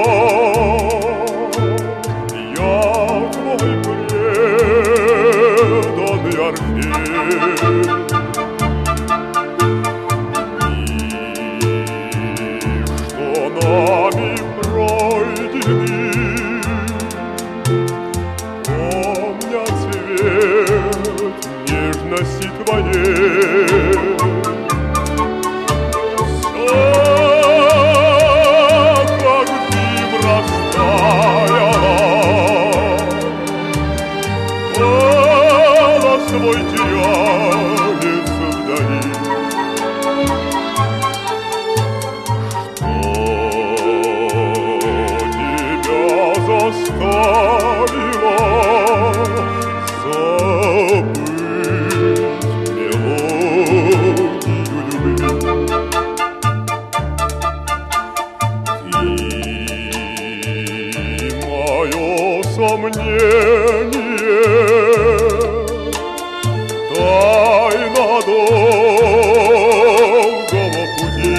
я твой преданный Орфей. Нами пройдены, помня цвет нежности твоей. Все, как дым, растаяло, голос твой теряется вдали. Заставила забыть мелодию любви. Ты мое сомнение, тайна долгого пути.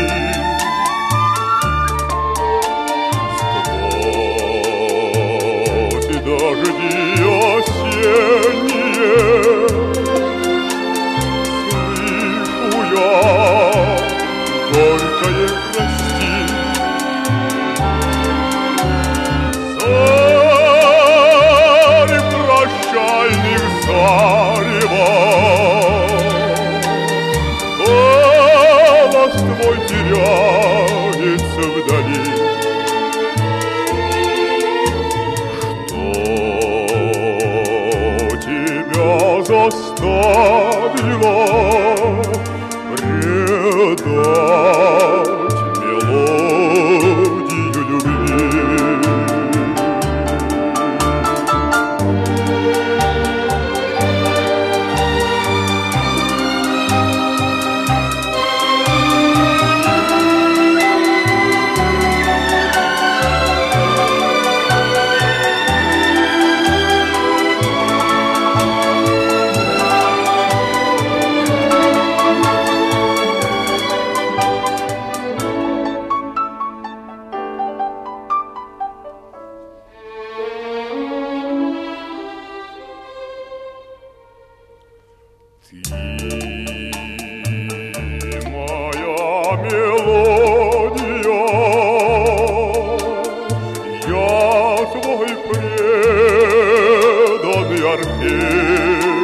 Дожди осенние, слышу я горькое прости. Зари прощальных зарева, голос твой теряется вдали. Заставила предать мелодию любви. Ты моя мелодия, я твой преданный Орфей.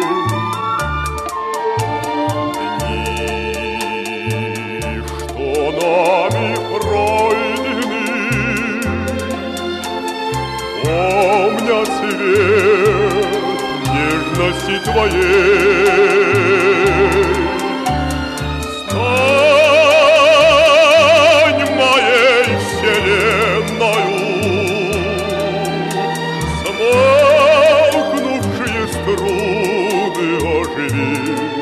Дни, что нами пройдены, помня цвет нежности твоей. Стань моей вселенною, смолкнувшие струны оживи.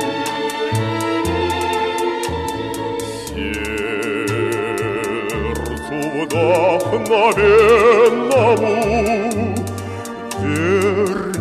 Сердцу вдохновенному верь.